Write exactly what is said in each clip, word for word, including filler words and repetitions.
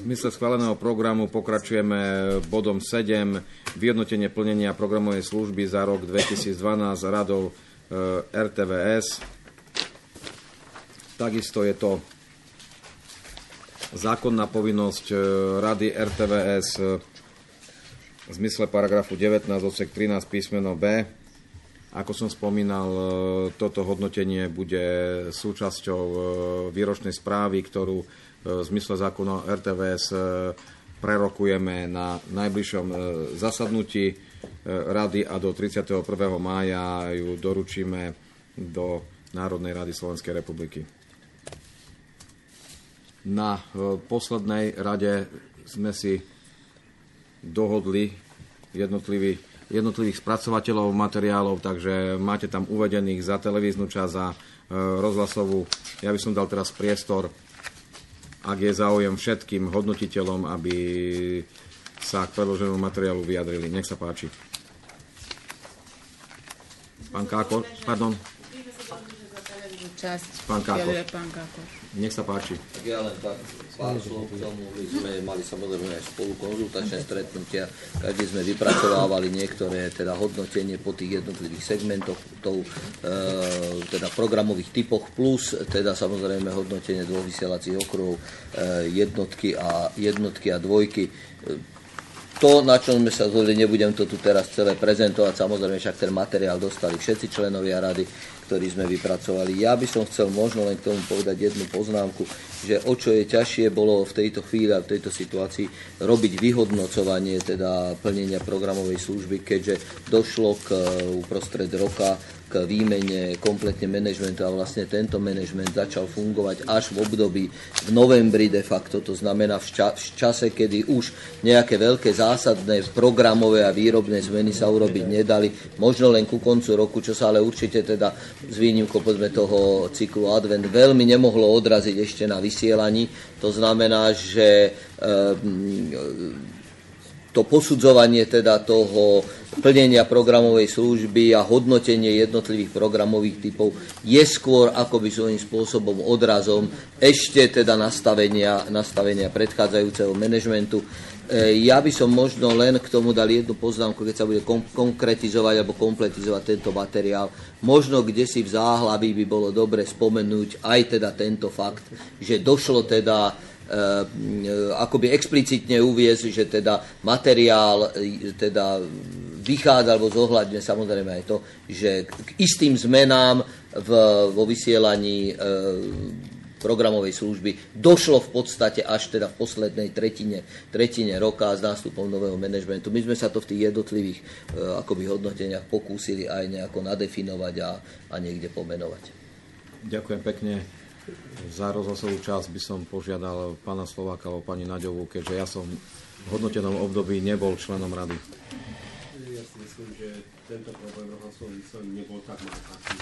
zmysle schváleného programu pokračujeme bodom sedem, vyhodnotenie plnenia programovej služby za rok dvetisícdvanásť radou er té vé es. Takisto je to zákonná povinnosť rady er té vé es v zmysle paragrafu devätnásť odsek trinásť písmeno B. Ako som spomínal, toto hodnotenie bude súčasťou výročnej správy, ktorú v zmysle zákona er té vé es prerokujeme na najbližšom zasadnutí rady a do tridsiateho prvého mája ju doručíme do Národnej rady Slovenskej republiky. Na poslednej rade sme si dohodli jednotlivých jednotlivých spracovateľov materiálov, takže máte tam uvedených za televíznu časť a e, rozhlasovú. Ja by som dal teraz priestor, ak je záujem všetkým hodnotiteľom, aby sa k predloženému materiálu vyjadrili. Nech sa páči. Pán Káko, pardon. Pán Káko. Nech sa páči. Tak ja len tak pár slov k tomu. My sme mali samozrejme aj spolu konzultačné stretnutia, kde sme vypracovávali niektoré teda hodnotenie po tých jednotlivých segmentoch, tou, e, teda programových typoch, plus teda samozrejme hodnotenie dvoch vysielacích okruhov, e, jednotky a jednotky a dvojky. To, na čom sme sa zhodli, nebudem to tu teraz celé prezentovať, samozrejme však ten materiál dostali všetci členovia rady, ktorí sme vypracovali. Ja by som chcel možno len k tomu povedať jednu poznámku, že o čo je ťažšie bolo v tejto chvíli a v tejto situácii robiť vyhodnocovanie teda plnenia programovej služby, keďže došlo k uprostred roka k výmene kompletne manažmentu a vlastne tento manažment začal fungovať až v období v novembri de facto, to znamená v, ča- v čase, kedy už nejaké veľké zásadné programové a výrobné zmeny sa urobiť nedali, možno len ku koncu roku, čo sa ale určite teda s výnimkou povedzme toho cyklu Advent veľmi nemohlo odraziť ešte na vysielaní. To znamená, že e, to posudzovanie teda toho plnenia programovej služby a hodnotenie jednotlivých programových typov je skôr akoby svojím spôsobom odrazom ešte teda nastavenia, nastavenia predchádzajúceho manažmentu. Ja by som možno len k tomu dal jednu poznámku, keď sa bude kom- konkretizovať alebo kompletizovať tento materiál. Možno kde si v záhlaví by bolo dobre spomenúť aj teda tento fakt, že došlo teda akoby explicitne uviesť, že teda materiál teda vychádza alebo zohľadne samozrejme aj to, že k istým zmenám v, vo vysielaní e, programovej služby došlo v podstate až teda v poslednej tretine, tretine roka s nástupom nového manažmentu. My sme sa to v tých jednotlivých e, akoby hodnoteniach pokúsili aj nejako nadefinovať a, a niekde pomenovať. Ďakujem pekne. Za rozhlasovú časť by som požiadal pána Slováka alebo pani Naďovú, keďže ja som v hodnotenom období nebol členom rady. Ja si myslím, že tento problém rozhlasového vysielaní nebol tak markantný.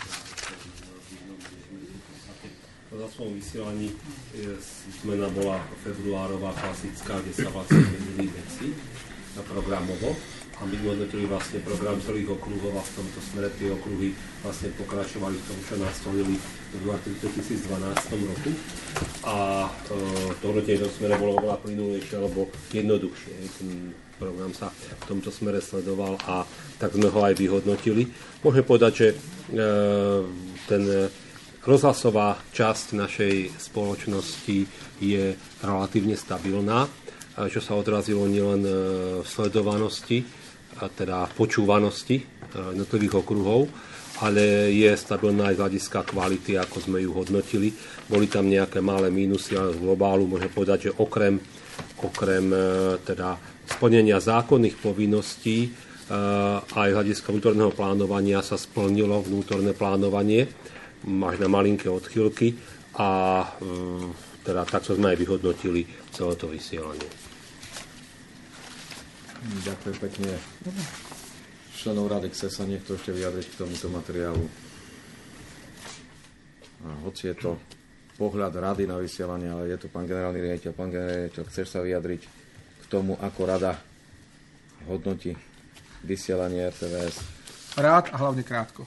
V rozhlasovom vysielaní zmena bola februárová, klasická, kde sa vlastne menili veci programovo. A my hodnotili vlastne program celých okruhov a v tomto smere tie okruhy vlastne pokračovali v tom, čo nastolili v dvetisícdvanásť roku. A e, to hodnotenie v tom smere bolo oveľa plynulejšie alebo jednoduchšie. Ten program sa v tomto smere sledoval a tak sme ho aj vyhodnotili. Môžeme povedať, že e, ten rozhlasová časť našej spoločnosti je relatívne stabilná, čo sa odrazilo nielen v sledovanosti, a teda počúvanosti jednotlivých okruhov, ale je stabilná aj z hľadiska kvality, ako sme ju hodnotili. Boli tam nejaké malé mínusy, ale z globálu môžeme povedať, že okrem, okrem teda splnenia zákonných povinností aj z hľadiska vnútorného plánovania sa splnilo vnútorné plánovanie až na malinké odchýlky a teda takto sme aj vyhodnotili celé to vysielanie. Ďakujem pekne. Členov rady, chce sa niekto ešte vyjadriť k tomuto materiálu? A hoci je to pohľad rady na vysielanie, ale je to pán generálny riaditeľ. Pán generálny riaditeľ, chceš sa vyjadriť k tomu, ako rada hodnotí vysielanie er té vé es? Rád a hlavne krátko.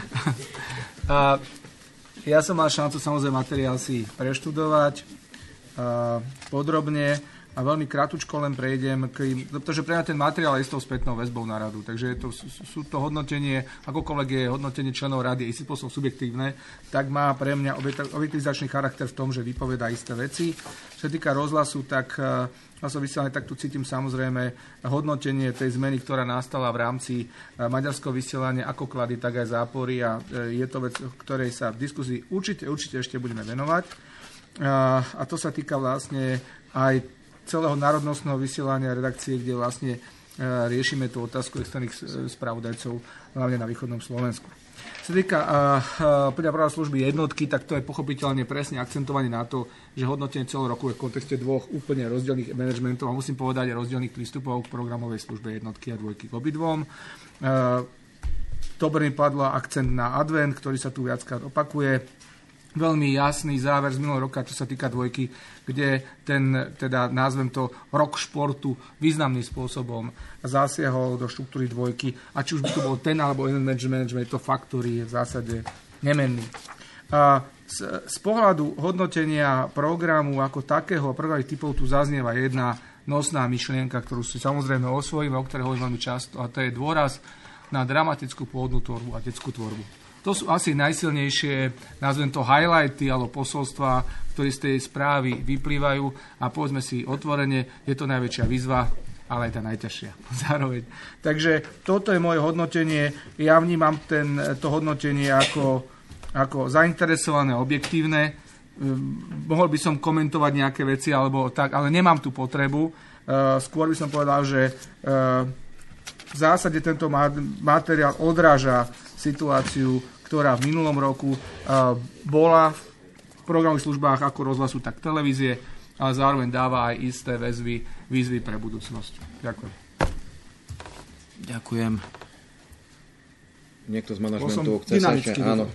A ja som mal šancu samozrejme materiál si preštudovať. podrobne a veľmi krátko len prejdem, k, pretože pre mňa ten materiál je s tou spätnou väzbou na radu. Takže je to, sú to hodnotenie, akokoľvek je hodnotenie členov rady istým spôsobom subjektívne, tak má pre mňa objektivizačný charakter v tom, že vypovedá isté veci. Čo sa týka rozhlasu, tak na som vysielané, tak tu cítim samozrejme hodnotenie tej zmeny, ktorá nastala v rámci maďarského vysielania, ako klady, tak aj zápory a je to vec, ktorej sa v diskusii určite, určite ešte budeme venovať. A to sa týka vlastne aj celého národnostného vysielania redakcie, kde vlastne riešime tú otázku externých spravodajcov, hlavne na východnom Slovensku. Čo sa týka podľa práva služby jednotky, tak to je pochopiteľne presne akcentovanie na to, že hodnotenie celého roku je v kontexte dvoch úplne rozdielných manažmentov a musím povedať rozdielných prístupov k programovej službe jednotky a dvojky k obidvom. Dobre mi padlo akcent na advent, ktorý sa tu viackrát opakuje. Veľmi jasný záver z minulého roka, čo sa týka dvojky, kde ten, teda nazvem to, rok športu významným spôsobom zasiahol do štruktúry dvojky. A či už by to bol ten alebo jeden management, to faktory je v zásade nemenný. A z, z pohľadu hodnotenia programu ako takého, programových typov tu zaznieva jedna nosná myšlienka, ktorú si samozrejme osvojíme, o ktorej hovorím veľmi často, a to je dôraz na dramatickú pôvodnú tvorbu a detskú tvorbu. To sú asi najsilnejšie, nazvem to, highlighty alebo posolstva, ktoré z tej správy vyplývajú a povedzme si otvorene, je to najväčšia výzva, ale aj tá najťažšia zároveň. Takže toto je moje hodnotenie. Ja vnímam ten, to hodnotenie ako, ako zainteresované, objektívne. Mohol by som komentovať nejaké veci, alebo tak, ale nemám tú potrebu. Skôr by som povedal, že v zásade tento materiál odráža situáciu, ktorá v minulom roku bola v programových službách ako rozhlasu, tak televízie, ale zároveň dáva aj isté väzvy, výzvy pre budúcnosť. Ďakujem. Ďakujem. Niekto z manažmentu chce sa ešte? Áno.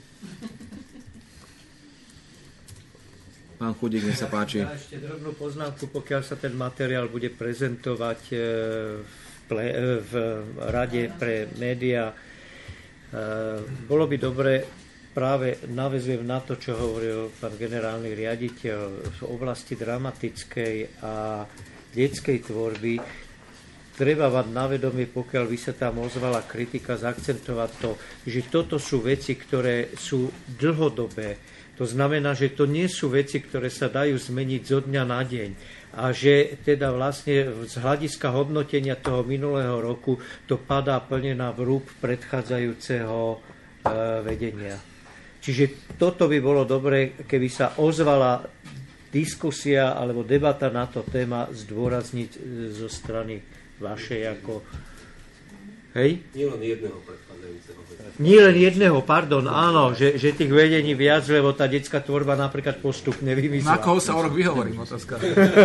Pán Chudík, nech sa páči. Ja ešte drobnú poznámku, pokiaľ sa ten materiál bude prezentovať v, ple, v Rade pre médiá. Bolo by dobre, práve naväzujem na to, čo hovoril pán generálny riaditeľ v oblasti dramatickej a detskej tvorby. Treba mať na vedomie, pokiaľ by sa tam ozvala kritika, zaakcentovať to, že toto sú veci, ktoré sú dlhodobé. To znamená, že to nie sú veci, ktoré sa dajú zmeniť zo dňa na deň. A že teda vlastne z hľadiska hodnotenia toho minulého roku to padá plne na vrúb predchádzajúceho e, vedenia. Čiže toto by bolo dobre, keby sa ozvala diskusia alebo debata na to téma zdôrazniť zo strany vašej ako... Hej? Nie len jedného predchádzajúceho. Nie len jedného, pardon, áno, že, že tých vedení viac, lebo tá detská tvorba napríklad postupne vymyslela. Na koho sa o rok vyhovorím, otázka.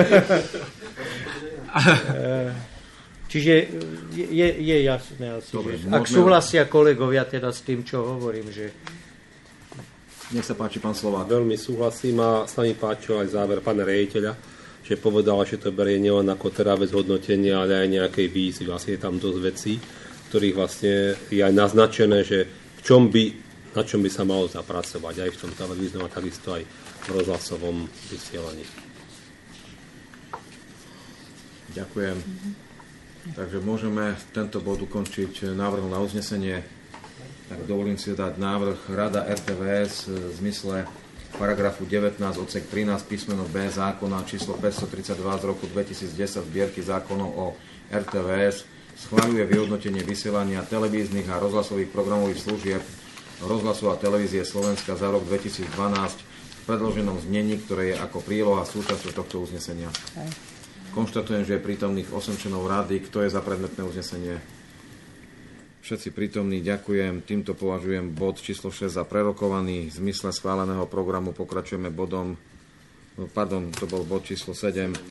Čiže je, je jasné asi, dobre, že ak súhlasia kolegovia teda s tým, čo hovorím, že... Nech sa páči, pán Slovák. Veľmi súhlasím a sa mi páčil aj záver pána riaditeľa, že povedal, že to berie nielen ako teda vec hodnotenia, ale aj nejakej výzvy. Vlastne je tam dosť vecí, ktorých vlastne je aj naznačené, že v čom by, na čom by sa malo zapracovať aj v tom televíznom a takisto aj v rozhlasovom vysielaní. Ďakujem. Takže môžeme tento bod ukončiť návrhom na uznesenie. Tak dovolím si dať návrh Rada er té vé es v zmysle paragrafu devätnásť odsek trinásť písmeno B zákona číslo päťstotridsaťdva z roku dvetisícdesať zbierky zákonov o er té vé es schvaľuje vyhodnotenie vysielania televíznych a rozhlasových programových služieb rozhlasu a televízie Slovenska za rok dvetisícdvanásť v predloženom znení, ktoré je ako príloha súčasťou tohto uznesenia. Aj. Konštatujem, že je prítomných osem členov rady. Kto je za predmetné uznesenie? Všetci prítomní, ďakujem. Týmto považujem bod číslo šesť za prerokovaný. V zmysle schváleného programu pokračujeme bodom, pardon, to bol bod číslo sedem.